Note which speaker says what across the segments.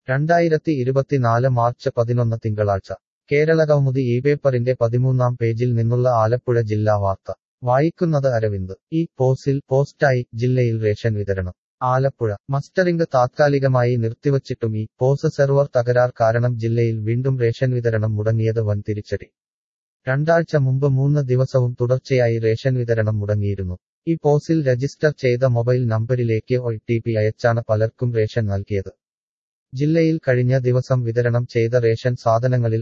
Speaker 1: 2024 March 11 തിങ്കളാഴ്ച കേരളകൗമുദി ഇപേപ്പറിന്റെ 13-ാം പേജിൽ നിന്നുള്ള ആലപ്പുഴ ജില്ലാ വാർത്ത വായിക്കുന്നത് അരവിന്ദ്. ഈ പോസിൽ പോസ്റ്റായി ജില്ലയിൽ റേഷൻ വിതരണം. ആലപ്പുഴ മസ്റ്ററിംഗ് താത്കാലികമായി നിർത്തിവച്ചിട്ടും ഈ പോസ് സെർവർ തകരാർ കാരണം ജില്ലയിൽ വീണ്ടും റേഷൻ വിതരണം മുടങ്ങിയത് വൻ തിരിച്ചടി. രണ്ടാഴ്ച മുമ്പ് 3 ദിവസവും തുടർച്ചയായി റേഷൻ വിതരണം മുടങ്ങിയിരുന്നു. ഈ പോസിൽ രജിസ്റ്റർ ചെയ്ത മൊബൈൽ നമ്പരിലേക്ക് OTP അയച്ചാണ് പലർക്കും റേഷൻ നൽകിയത്. ജില്ലയിൽ കഴിഞ്ഞ ദിവസം വിതരണം ചെയ്ത റേഷൻ സാധനങ്ങളിൽ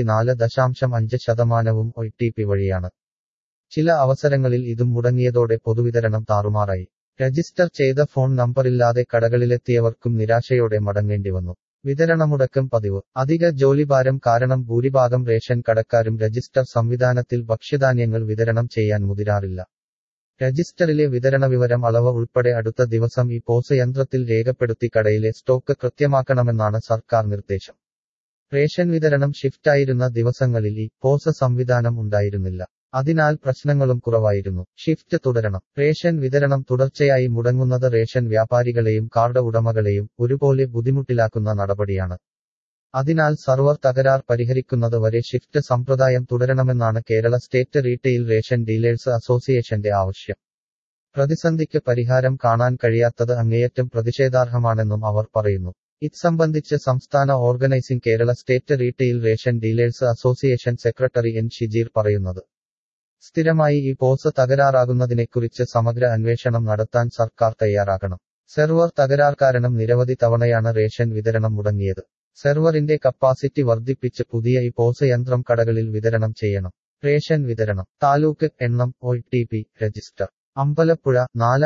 Speaker 1: 64.5% OTP വഴിയാണ്. ചില അവസരങ്ങളിൽ ഇതും മുടങ്ങിയതോടെ പൊതുവിതരണം താറുമാറായി. രജിസ്റ്റർ ചെയ്ത ഫോൺ നമ്പറില്ലാതെ കടകളിലെത്തിയവർക്കും നിരാശയോടെ മടങ്ങേണ്ടി വന്നു. വിതരണമുടക്കം പതിവ്. അധിക ജോലിഭാരം കാരണം ഭൂരിഭാഗം റേഷൻ കടക്കാരും രജിസ്റ്റർ സംവിധാനത്തിൽ ഭക്ഷ്യധാന്യങ്ങൾ വിതരണം ചെയ്യാൻ മുതിരാറില്ല. രജിസ്റ്ററിലെ വിതരണവിവരം അളവ് ഉൾപ്പെടെ അടുത്ത ദിവസം ഈ പോസ് യന്ത്രത്തിൽ രേഖപ്പെടുത്തി കടയിലെ സ്റ്റോക്ക് കൃത്യമാക്കണമെന്നാണ് സർക്കാർ നിർദ്ദേശം. റേഷൻ വിതരണം ഷിഫ്റ്റായിരുന്ന ദിവസങ്ങളിൽ ഈ പോസ് സംവിധാനം ഉണ്ടായിരുന്നില്ല. അതിനാൽ പ്രശ്നങ്ങളും കുറവായിരുന്നു. ഷിഫ്റ്റ് തുടരണം. റേഷൻ വിതരണം തുടർച്ചയായി മുടങ്ങുന്നത് റേഷൻ വ്യാപാരികളെയും കാർഡ് ഉടമകളെയും ഒരുപോലെ ബുദ്ധിമുട്ടിലാക്കുന്ന നടപടിയാണ്. അതിനാൽ സർവർ തകരാർ പരിഹരിക്കുന്നത് വരെ ഷിഫ്റ്റ് സമ്പ്രദായം തുടരണമെന്നാണ് Kerala state retail ration dealers അസോസിയേഷന്റെ ആവശ്യം. പ്രതിസന്ധിക്ക് പരിഹാരം കാണാൻ കഴിയാത്തത് അങ്ങേയറ്റം പ്രതിഷേധാർഹമാണെന്നും അവർ പറയുന്നു. ഇത് സംബന്ധിച്ച് സംസ്ഥാന organising Kerala state retail ration dealers association secretary N Shijeer പറയുന്നത്. സ്ഥിരമായി ഈ പോസ് തകരാറാകുന്നതിനെക്കുറിച്ച് സമഗ്ര അന്വേഷണം നടത്താൻ സർക്കാർ തയ്യാറാകണം. സെർവർ തകരാർ കാരണം നിരവധി തവണയാണ് റേഷൻ വിതരണം മുടങ്ങിയത്. സെർവറിന്റെ കപ്പാസിറ്റി വർദ്ധിപ്പിച്ച് പുതിയ ഈ പോസ് യന്ത്രം കടകളിൽ വിതരണം ചെയ്യണം. റേഷൻ വിതരണം. താലൂക്ക് എണ്ണം OTP രജിസ്റ്റർ. അമ്പലപ്പുഴ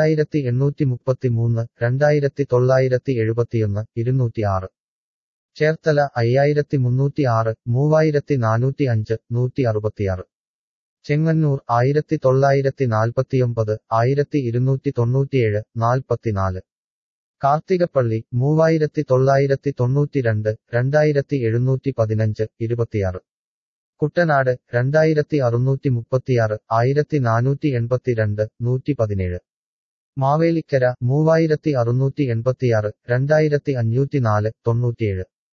Speaker 1: 4833 2971 206. ചേർത്തല 5306 3405 166. ചെങ്ങന്നൂർ 1949 1297 44. കാർത്തികപ്പള്ളി 3992 2715 26. കുട്ടനാട് 2636 1482 117. മാവേലിക്കര 3686 2504 97.